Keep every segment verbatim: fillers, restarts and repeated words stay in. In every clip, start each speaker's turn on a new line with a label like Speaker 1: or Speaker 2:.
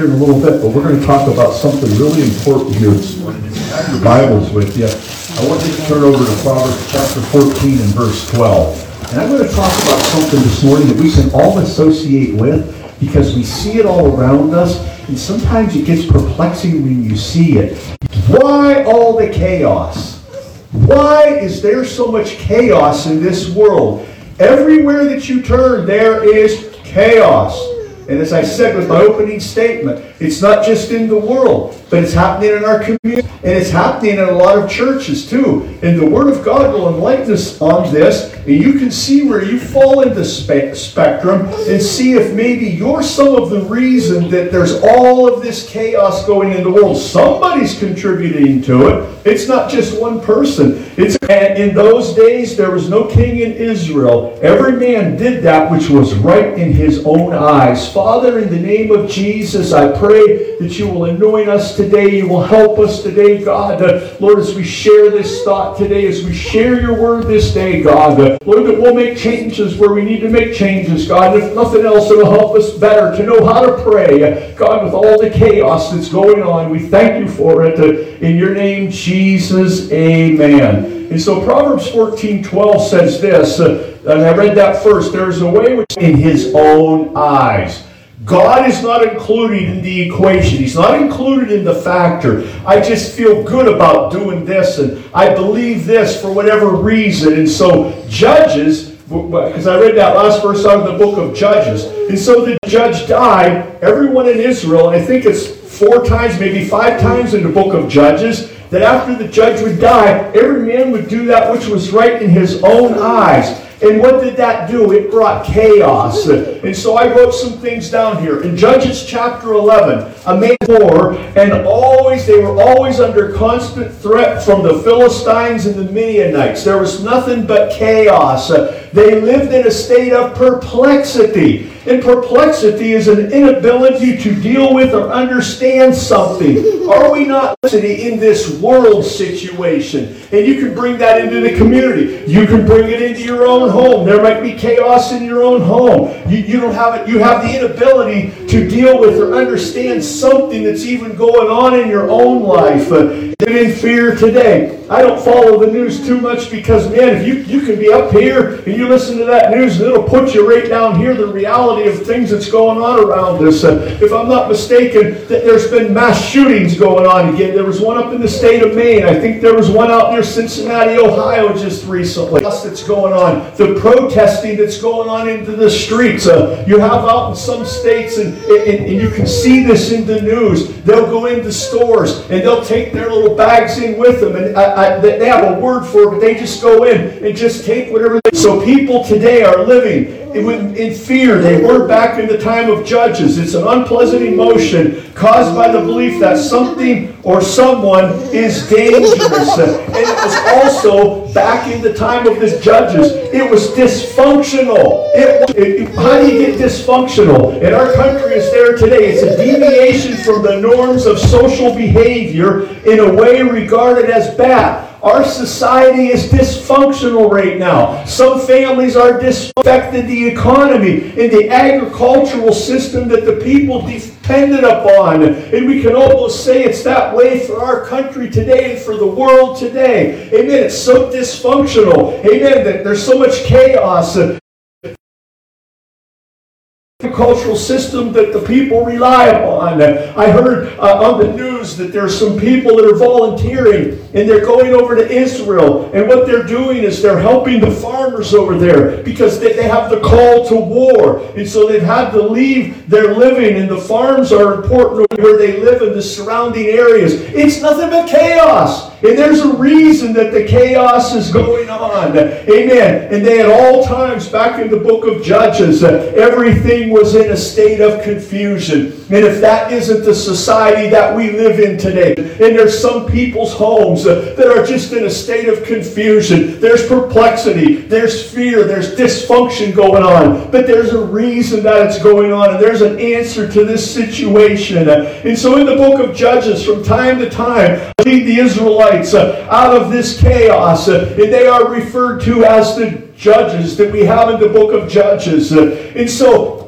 Speaker 1: here in a little bit, but we're going to talk about something really important here this morning. If you have your Bibles with you, I want you to turn over to Proverbs chapter fourteen and verse twelve. And I'm going to talk about something this morning that we can all associate with because we see it all around us, and sometimes it gets perplexing when you see it. Why all the chaos? Why is there so much chaos in this world? Everywhere that you turn, there is chaos. And as I said with my opening statement, it's not just in the world, but it's happening in our community, and it's happening in a lot of churches too. And the Word of God will enlighten us on this, and you can see where you fall in the spe- spectrum and see if maybe you're some of the reason that there's all of this chaos going in the world. Somebody's contributing to it. It's not just one person. It's and in those days there was no king in Israel. Every man did that which was right in his own eyes. Father, in the name of Jesus, I pray that you will anoint us today. You will help us today, God. Uh, Lord, as we share this thought today, as we share your word this day, God. Uh, Lord, that we'll make changes where we need to make changes, God. If nothing else, it'll help us better to know how to pray. Uh, God, with all the chaos that's going on, we thank you for it. Uh, in your name, Jesus, amen. And so Proverbs fourteen twelve says this, uh, and I read that first, there is a way which in his own eyes. God is not included in the equation. He's not included in the factor. I just feel good about doing this, and I believe this for whatever reason. And so Judges, because I read that last verse out of the book of Judges, and so the judge died, everyone in Israel, and I think it's four times, maybe five times in the book of Judges, that after the judge would die, every man would do that which was right in his own eyes. And what did that do? It brought chaos. And so I wrote some things down here. In Judges chapter eleven, a man war, and always they were always under constant threat from the Philistines and the Midianites. There was nothing but chaos. They lived in a state of perplexity. And perplexity is an inability to deal with or understand something. Are we not listening in this world situation? And you can bring that into the community. You can bring it into your own home. There might be chaos in your own home. You, you don't have it. You have the inability to deal with or understand something that's even going on in your own life. Uh, in fear today. I don't follow the news too much because, man, if you, you can be up here and you listen to that news and it'll put you right down here, the reality of things that's going on around us. Uh, if I'm not mistaken, that there's been mass shootings going on again. There was one up in the state of Maine. I think there was one out near Cincinnati, Ohio just recently. That's going on. The protesting that's going on into the streets. Uh, you have out in some states, and, and, and you can see this in the news. They'll go into stores and they'll take their little bags in with them, and I, I, they have a word for it, but they just go in and just take whatever they... So people today are living in, in fear. They were back in the time of Judges. It's an unpleasant emotion caused by the belief that something or someone is dangerous. And it was also back in the time of the Judges. It was dysfunctional. It, it, how do you get dysfunctional? And our country is there today. It's a deviation from the norms of social behavior in a way regarded as bad. Our society is dysfunctional right now. Some families are disaffected the economy and the agricultural system that the people depended upon. And we can almost say it's that way for our country today and for the world today. Amen. It's so dysfunctional. Amen. That there's so much chaos. Cultural system that the people rely upon. I heard uh, on the news that there's some people that are volunteering and they're going over to Israel, and what they're doing is they're helping the farmers over there because they, they have the call to war, and so they've had to leave their living, and the farms are important where they live in the surrounding areas. It's nothing but chaos. And there's a reason that the chaos is going on. Amen. And they at all times, back in the book of Judges, uh, everything was in a state of confusion. And if that isn't the society that we live in today, and there's some people's homes uh, that are just in a state of confusion, there's perplexity, there's fear, there's dysfunction going on, but there's a reason that it's going on, and there's an answer to this situation. Uh, and so in the book of Judges, from time to time, lead the Israelites uh, out of this chaos, uh, and they are referred to as the judges that we have in the book of Judges. Uh, and so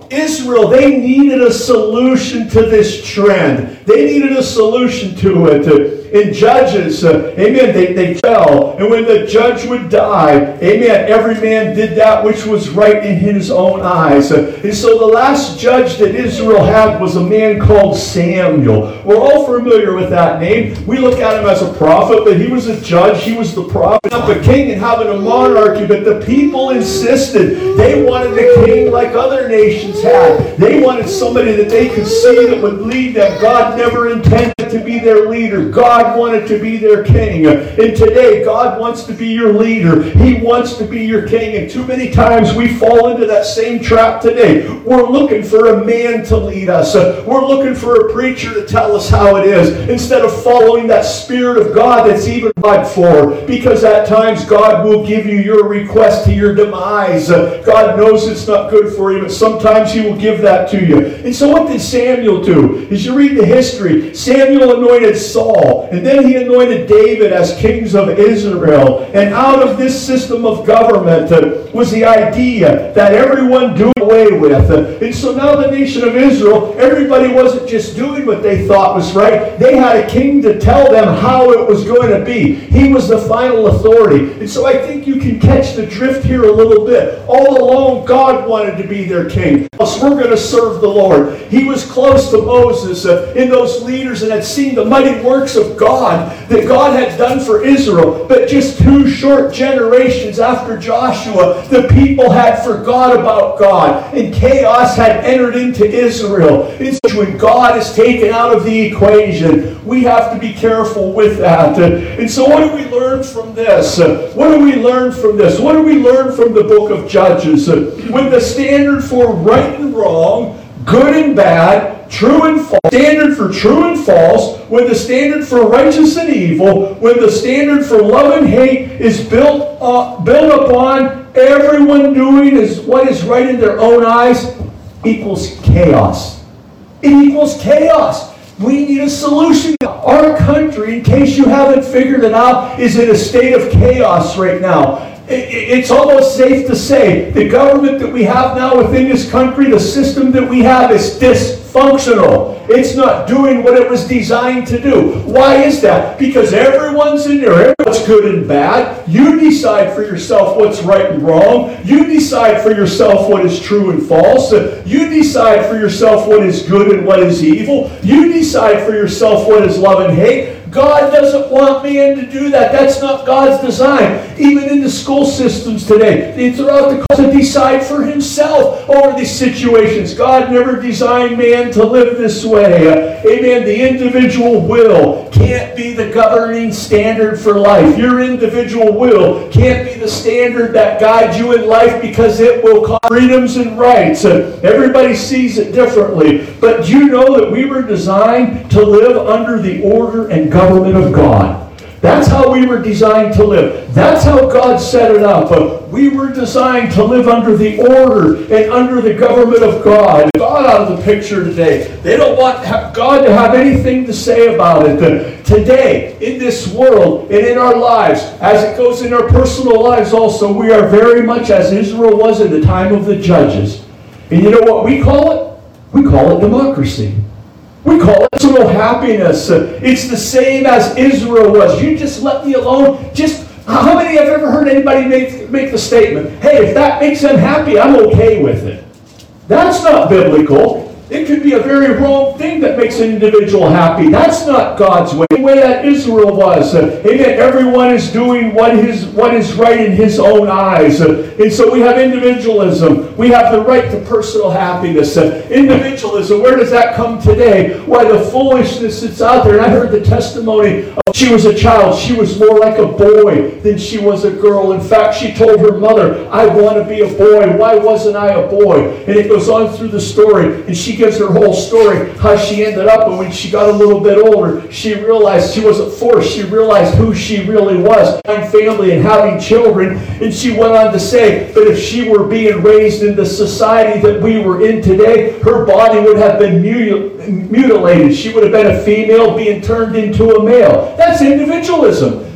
Speaker 1: Israel, they needed a solution to this trend. They needed a solution to it. In Judges, uh, amen, they, they fell. And when the judge would die, amen, every man did that which was right in his own eyes. Uh, and so the last judge that Israel had was a man called Samuel. We're all familiar with that name. We look at him as a prophet, but he was a judge. He was the prophet, not the king and having a monarchy. But the people insisted. They wanted a king like other nations had. They wanted somebody that they could see that would lead them. God never intended to be their leader. God wanted to be their king. And today, God wants to be your leader. He wants to be your king. And too many times we fall into that same trap today. We're looking for a man to lead us. We're looking for a preacher to tell us how it is, instead of following that Spirit of God that's even God for. Because at times, God will give you your request to your demise. God knows it's not good for you, but sometimes He will give that to you. And so what did Samuel do? As you read the history, Samuel anointed Saul, and then he anointed David as kings of Israel. And out of this system of government uh, was the idea that everyone do away with. Uh, and so now the nation of Israel, everybody wasn't just doing what they thought was right. They had a king to tell them how it was going to be. He was the final authority. And so I think you can catch the drift here a little bit. All along, God wanted to be their king. So we're going to serve the Lord. He was close to Moses uh, in those leaders and had seen the mighty works of God that God had done for Israel. But just two short generations after Joshua, the people had forgot about God, and chaos had entered into Israel. And so when God is taken out of the equation, we have to be careful with that. And so what do we learn from this? What do we learn from this? What do we learn from the book of Judges? When the standard for right and wrong, good and bad, true and false, standard for true and false, when the standard for righteous and evil, when the standard for love and hate is built uh, built upon everyone doing is what is right in their own eyes, equals chaos. It equals chaos. We need a solution. Our country, in case you haven't figured it out, is in a state of chaos right now. It's almost safe to say the government that we have now within this country, the system that we have, is dysfunctional. It's not doing what it was designed to do. Why is that? Because everyone's in there. Everyone's good and bad. You decide for yourself what's right and wrong. You decide for yourself what is true and false. You decide for yourself what is good and what is evil. You decide for yourself what is love and hate. God doesn't want man to do that. That's not God's design. Even in the school systems today, they throw out the call to decide for himself over these situations. God never designed man to live this way. Uh, amen. The individual will can't be the governing standard for life. Your individual will can't be the standard that guides you in life, because it will cause freedoms and rights. Uh, everybody sees it differently. But do you know that we were designed to live under the order and government government of God? That's how we were designed to live. That's how God set it up. Uh, we were designed to live under the order and under the government of God. God out of the picture today. They don't want God to have anything to say about it. Uh, today, in this world and in our lives, as it goes in our personal lives also, we are very much as Israel was in the time of the judges. And you know what we call it? We call it democracy. We call it personal happiness. It's the same as Israel was. You just let me alone. Just how many have ever heard anybody make, make the statement, hey, if that makes them happy, I'm okay with it? That's not biblical. It could be a very wrong thing that makes an individual happy. That's not God's way. The way that Israel was. Uh, amen. Everyone is doing what is, what is right in his own eyes. Uh, and so we have individualism. We have the right to personal happiness. Uh, individualism, where does that come today? Why, the foolishness that's out there. And I heard the testimony of she was a child. She was more like a boy than she was a girl. In fact, she told her mother, I want to be a boy. Why wasn't I a boy? And it goes on through the story. And she gives her whole story, how she ended up. And when she got a little bit older, she realized she wasn't forced. She realized who she really was. Having family and having children. And she went on to say, but if she were being raised in the society that we were in today, her body would have been mutil- mutilated. She would have been a female being turned into a male. That's individualism.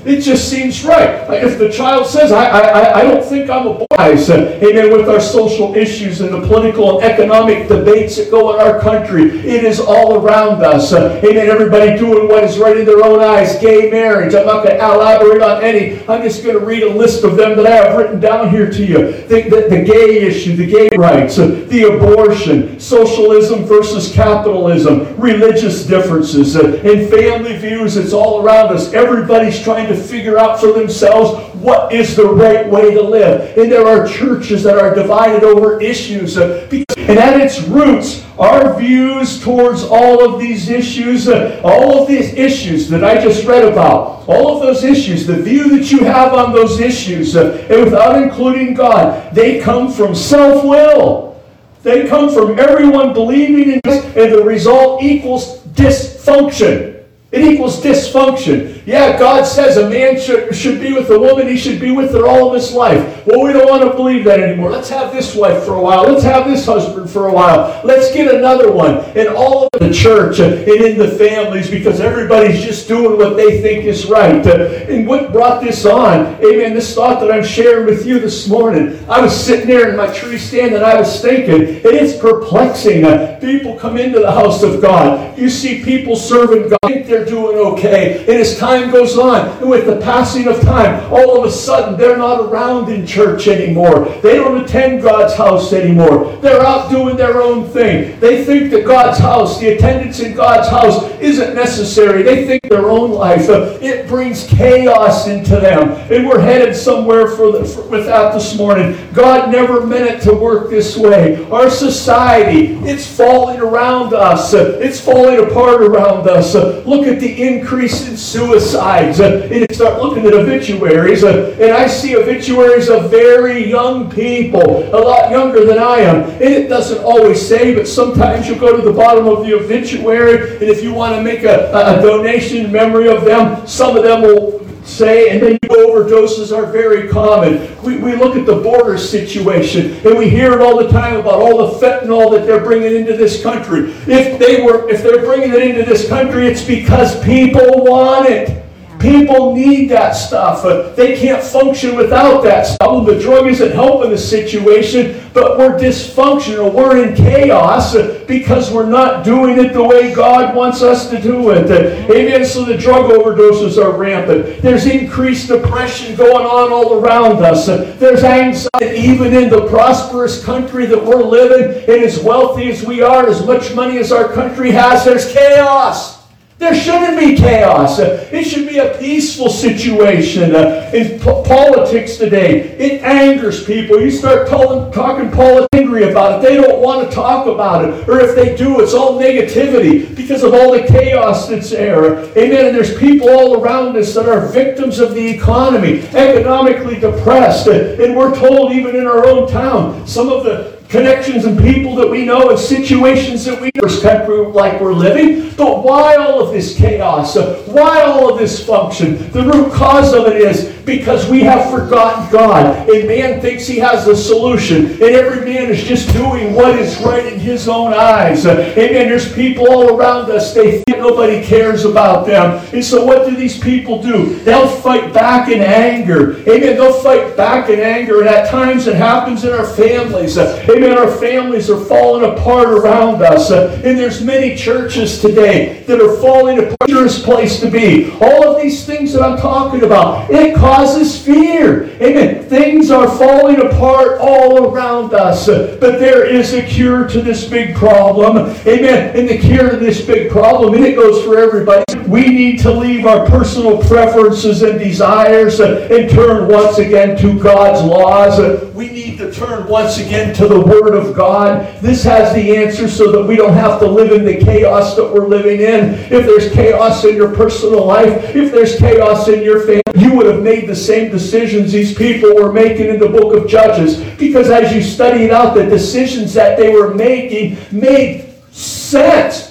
Speaker 1: It just seems right. If the child says, I, I, I don't think I'm a boy, amen, with our social issues and the political and economic debates that go in our country, it is all around us. Uh, amen, everybody doing what is right in their own eyes. Gay marriage. I'm not going to elaborate on any. I'm just going to read a list of them that I have written down here to you. The, the, the gay issue, the gay rights, uh, the abortion, socialism versus capitalism, religious differences, uh, and family views. It's all around us. Everybody's trying to figure out for themselves what is the right way to live. And there are churches that are divided over issues. Uh, because, and at its roots, our views towards all of these issues, uh, all of these issues that I just read about, all of those issues, the view that you have on those issues, uh, and without including God, they come from self-will. They come from everyone believing in this, and the result equals dysfunction. It equals dysfunction. Yeah, God says a man should, should be with a woman, he should be with her all of his life. Well, we don't want to believe that anymore. Let's have this wife for a while. Let's have this husband for a while. Let's get another one. And all of the church and in the families, because everybody's just doing what they think is right. And what brought this on, amen, this thought that I'm sharing with you this morning, I was sitting there in my tree stand and I was thinking, and it's perplexing. People come into the house of God. You see people serving God. Think they're doing okay. And as time goes on, and with the passing of time, all of a sudden they're not around in church anymore. They don't attend God's house anymore. They're out doing their own thing. They think that God's house, the attendance in God's house, isn't necessary. They think their own life. Uh, it brings chaos into them. And we're headed somewhere for, the, for with that this morning. God never meant it to work this way. Our society, it's falling around us. Uh, it's falling apart around us. Uh, look at the increase in suicides. Uh, and you start looking at obituaries, uh, and I see obituaries of very young people, a lot younger than I am. And it doesn't always say, but sometimes you go to the bottom of the obituary, and if you want to make a, a donation in memory of them, some of them will say, and then overdoses are very common. We, we look at the border situation, and we hear it all the time about all the fentanyl that they're bringing into this country. If they were, if they're bringing it into this country, it's because people want it. People need that stuff. Uh, they can't function without that stuff. The drug isn't helping the situation, but we're dysfunctional. We're in chaos uh, because we're not doing it the way God wants us to do it. Uh, amen. So the drug overdoses are rampant. There's increased depression going on all around us. Uh, there's anxiety even in the prosperous country that we're living. And as wealthy as we are, as much money as our country has, there's chaos. There shouldn't be chaos. It should be a peaceful situation. Uh, in po- politics today, it angers people. You start talking, talking politics angry about it. They don't want to talk about it. Or if they do, it's all negativity because of all the chaos that's there. Amen. And there's people all around us that are victims of the economy, economically depressed. And we're told even in our own town, some of the connections and people that we know and situations that we know in this country like we're living. But why all of this chaos? Why all of this function? The root cause of it is because we have forgotten God. And man thinks he has the solution. And every man is just doing what is right in his own eyes. Amen. There's people all around us. They think nobody cares about them. And so what do these people do? They'll fight back in anger. Amen. They'll fight back in anger. And at times it happens in our families. Amen. Our families are falling apart around us. Uh, and there's many churches today that are falling apart. Dangerous place to be. All of these things that I'm talking about, it causes fear. Amen. Things are falling apart all around us. Uh, but there is a cure to this big problem. Amen. And the cure to this big problem, and it goes for everybody. We need to leave our personal preferences and desires uh, and turn once again to God's laws. Uh, we need to turn once again to the Word of God. This has the answer so that we don't have to live in the chaos that we're living in. If there's chaos in your personal life, if there's chaos in your family, you would have made the same decisions these people were making in the book of Judges. Because as you studied out, the decisions that they were making made sense.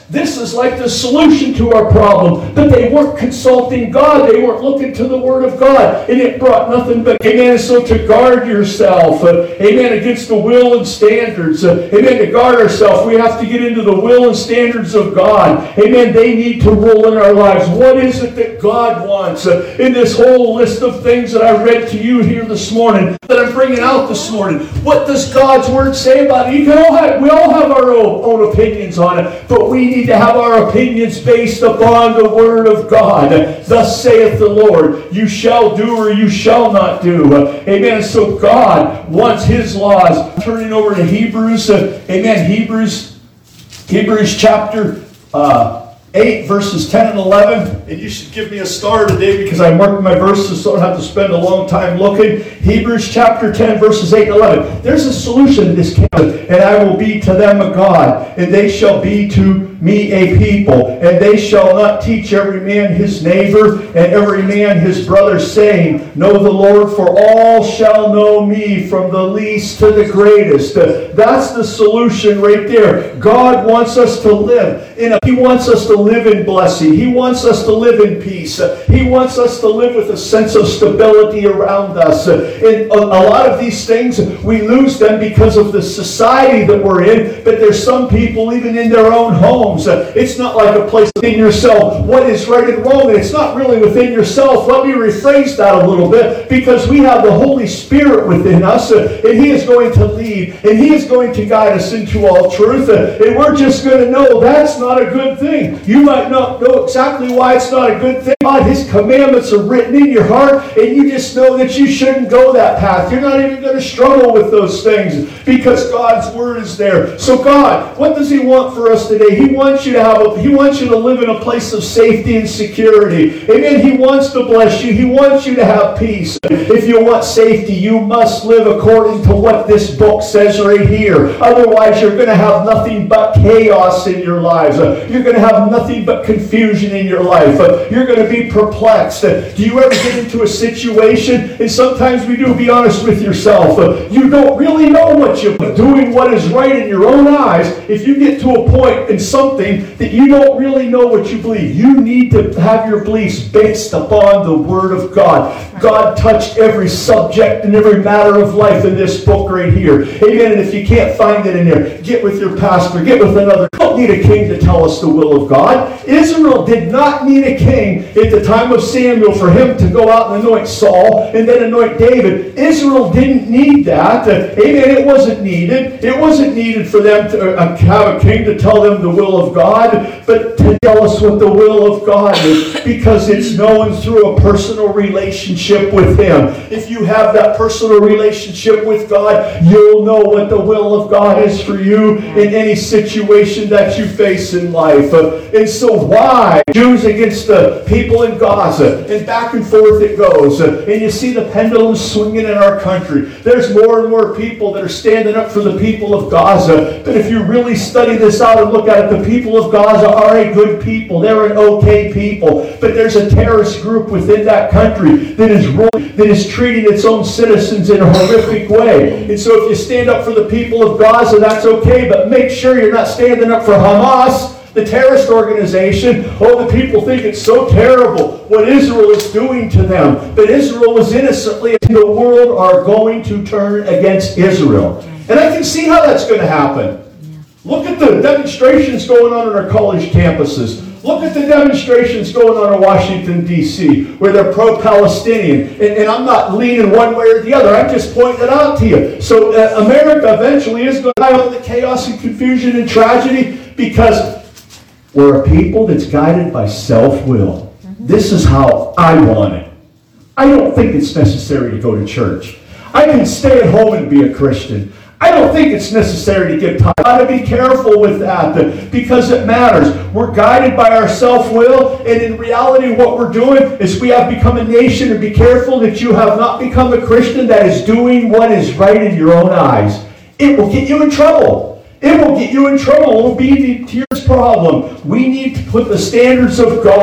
Speaker 1: This is like the solution to our problem. But they weren't consulting God. They weren't looking to the Word of God. And it brought nothing but, amen, so to guard yourself, uh, amen, against the will and standards, uh, amen, to guard ourselves, we have to get into the will and standards of God. Amen, they need to rule in our lives. What is it that God wants uh, in this whole list of things that I read to you here this morning, that I'm bringing out this morning? What does God's Word say about it? You can all have, we all have our own, own opinions on it, but we need to have our opinions based upon the Word of God. Thus saith the Lord, you shall do or you shall not do. Uh, amen. So God wants His laws. Turning over to Hebrews, uh, amen, Hebrews, Hebrews chapter uh, eight, verses ten and eleven. And you should give me a star today because I marked my verses so I don't have to spend a long time looking. Hebrews chapter ten, verses eight and eleven. There's a solution to this canon. And I will be to them a God, and they shall be to me a people, and they shall not teach every man his neighbor and every man his brother, saying, know the Lord, for all shall know me, from the least to the greatest. Uh, that's the solution right there. God wants us to live in a, He wants us to live in blessing. He wants us to live in peace. Uh, he wants us to live with a sense of stability around us. Uh, and a, a lot of these things, we lose them because of the society that we're in, but there's some people even in their own home. It's not like a place within yourself. What is right and wrong? And it's not really within yourself. Let me rephrase that a little bit, because we have the Holy Spirit within us, uh, and He is going to lead, and He is going to guide us into all truth, uh, and we're just going to know that's not a good thing. You might not know exactly why it's not a good thing. God, His commandments are written in your heart, and you just know that you shouldn't go that path. You're not even going to struggle with those things because God's Word is there. So God, what does He want for us today? He wants you to have a, He wants you to live in a place of safety and security. Amen. He wants to bless you. He wants you to have peace. If you want safety, you must live according to what this book says right here. Otherwise, you're going to have nothing but chaos in your lives. You're going to have nothing but confusion in your life. You're going to be perplexed. Do you ever get into a situation, and sometimes we do, be honest with yourself, you don't really know what you're doing, what is right in your own eyes. If you get to a point in some something that you don't really know what you believe. You need to have your beliefs based upon the Word of God. God touched every subject and every matter of life in this book right here. Amen. And if you can't find it in there, get with your pastor, get with another. You don't need a king to tell us the will of God. Israel did not need a king at the time of Samuel for him to go out and anoint Saul and then anoint David. Israel didn't need that. Amen. It wasn't needed. It wasn't needed for them to uh, have a king to tell them the will of God, but to tell us what the will of God is, because it's known through a personal relationship with Him. If you have that personal relationship with God, you'll know what the will of God is for you in any situation that you face in life. Uh, and so why? Jews against the people in Gaza, and back and forth it goes. Uh, and you see the pendulum swinging in our country. There's more and more people that are standing up for the people of Gaza. But if you really study this out and look at it, the people of Gaza are a good people. They're an okay people. But there's a terrorist group within that country that is ruling, that is treating its own citizens in a horrific way. And so if you stand up for the people of Gaza, that's okay. But make sure you're not standing up for Hamas, the terrorist organization. Oh, the people think it's so terrible what Israel is doing to them. But Israel was innocently, and the world are going to turn against Israel. And I can see how that's going to happen. Look at the demonstrations going on in our college campuses. Look at the demonstrations going on in Washington, D C, where they're pro-Palestinian. And, and I'm not leaning one way or the other. I'm just pointing it out to you. So uh, America eventually is going to die on the chaos and confusion and tragedy because we're a people that's guided by self-will. Mm-hmm. This is how I want it. I don't think it's necessary to go to church. I can stay at home and be a Christian. I don't think it's necessary to give time. I've got to be careful with that because it matters. We're guided by our self-will, and in reality what we're doing is we have become a nation, and be careful that you have not become a Christian that is doing what is right in your own eyes. It will get you in trouble. It will get you in trouble. It will be the tears problem. We need to put the standards of God.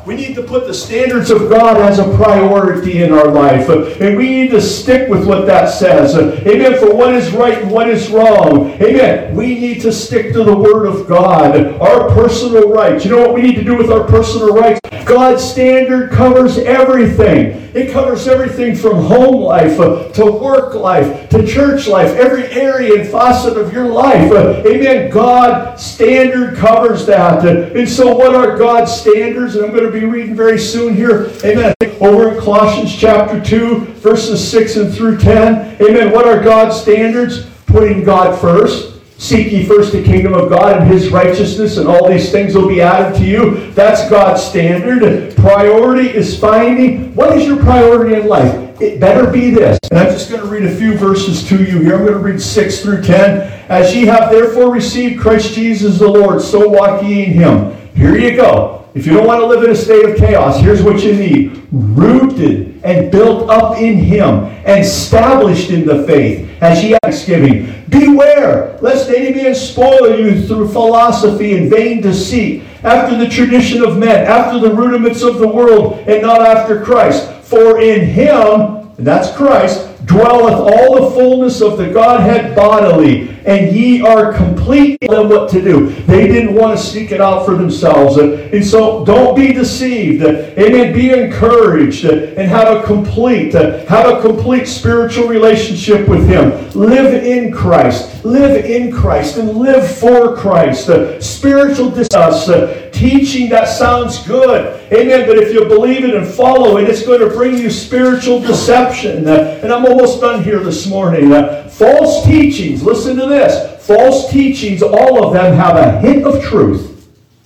Speaker 1: We need to put the standards of God as a priority in our life. And we need to stick with what that says. Amen. For what is right and what is wrong. Amen. We need to stick to the Word of God. Our personal rights. You know what we need to do with our personal rights? God's standard covers everything. It covers everything from home life uh, to work life to church life. Every area and facet of your life. Uh, amen. God's standard covers that. Uh, and so what are God's standards? And I'm going to be reading very soon here. Amen. Over in Colossians chapter two, verses six and through ten. Amen. What are God's standards? Putting God first. Seek ye first the kingdom of God and His righteousness, and all these things will be added to you. That's God's standard. Priority is finding, what is your priority in life? It better be this. And I'm just going to read a few verses to you here. I'm going to read six through ten. As ye have therefore received Christ Jesus the Lord, so walk ye in Him. Here you go. If you don't want to live in a state of chaos, here's what you need. Rooted and built up in Him, and established in the faith, as ye have thanksgiving. Beware, lest any man spoil you through philosophy and vain deceit, after the tradition of men, after the rudiments of the world, and not after Christ. For in Him, and that's Christ, dwelleth all the fullness of the Godhead bodily, and ye are complete in what to do. They didn't want to seek it out for themselves. And so don't be deceived. Amen. Be encouraged and have a complete, have a complete spiritual relationship with Him. Live in Christ. Live in Christ and live for Christ. Spiritual discipline, teaching that sounds good. Amen. But if you believe it and follow it, it's going to bring you spiritual deception. And I'm almost done here this morning. False teachings, listen to this. False teachings, all of them have a hint of truth.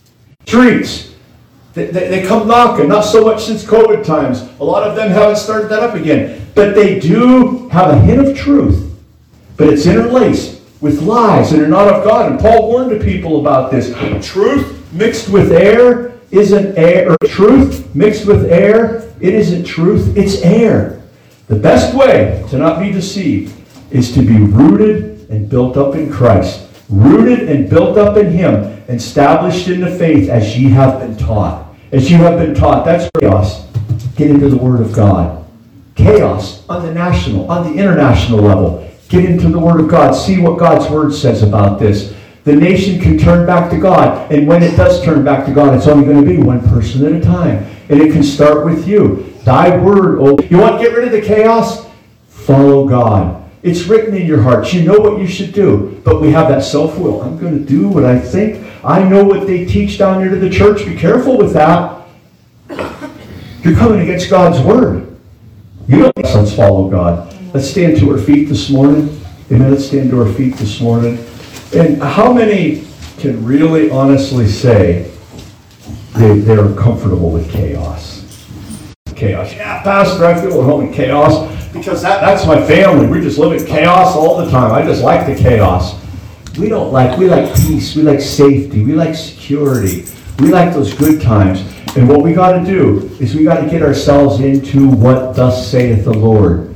Speaker 1: Streets, they, they, they come knocking, not so much since COVID times. A lot of them haven't started that up again. But they do have a hint of truth. But it's interlaced with lies that are not of God. And Paul warned the people about this. Truth mixed with air isn't air. Or truth mixed with air, it isn't truth, it's air. The best way to not be deceived is to be rooted and built up in Christ. Rooted and built up in Him, established in the faith as ye have been taught. As you have been taught. That's chaos. Get into the Word of God. Chaos on the national, on the international level. Get into the Word of God. See what God's Word says about this. The nation can turn back to God. And when it does turn back to God, it's only going to be one person at a time. And it can start with you. Thy Word, oh, you want to get rid of the chaos? Follow God. It's written in your hearts. You know what you should do. But we have that self-will. I'm going to do what I think. I know what they teach down here to the church. Be careful with that. You're coming against God's Word. You don't let's follow God. Let's stand to our feet this morning. Amen. Let's stand to our feet this morning. And how many can really honestly say they, they're comfortable with chaos? Chaos. Yeah, Pastor, I feel at home in chaos. Because that, that's my family. We just live in chaos all the time. I just like the chaos. We don't like, we like peace. We like safety. We like security. We like those good times. And what we got to do is we got to get ourselves into what thus saith the Lord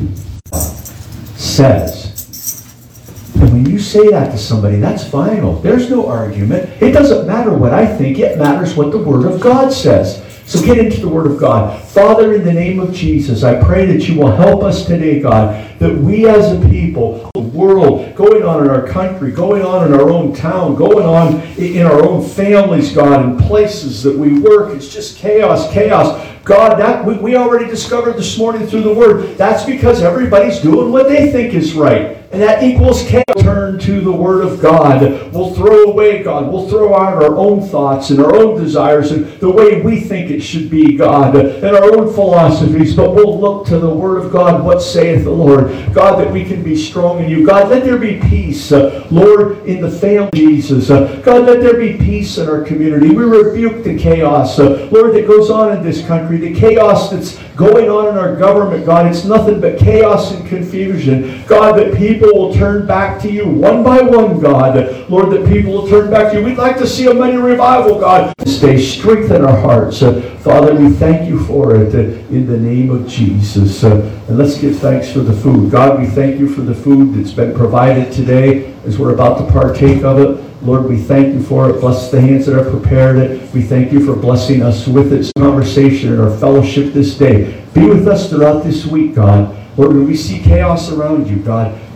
Speaker 1: says. And when you say that to somebody, that's final. There's no argument. It doesn't matter what I think. It matters what the Word of God says. So get into the Word of God. Father, in the name of Jesus, I pray that you will help us today, God, that we as a people, the world, going on in our country, going on in our own town, going on in our own families, God, in places that we work, it's just chaos, chaos. God, that we, we already discovered this morning through the Word, that's because everybody's doing what they think is right. And that equals chaos. Turn to the Word of God. We'll throw away, God. We'll throw out our own thoughts and our own desires and the way we think it should be, God, and our own philosophies. But we'll look to the Word of God. What saith the Lord? God, that we can be strong in you. God, let there be peace, uh, Lord, in the family, Jesus. Uh, God, let there be peace in our community. We rebuke the chaos, uh, Lord, that goes on in this country. The chaos that's going on in our government, God. It's nothing but chaos and confusion. God, that people will turn back to you one by one, God. Lord, that people will turn back to you. We'd like to see a mighty revival, God. Stay strengthen our hearts. Uh, Father, we thank you for it uh, in the name of Jesus. Uh, and let's give thanks for the food. God, we thank you for the food that's been provided today as we're about to partake of it. Lord, we thank you for it. Bless the hands that have prepared it. We thank you for blessing us with this conversation and our fellowship this day. Be with us throughout this week, God. Lord, when we see chaos around you, God,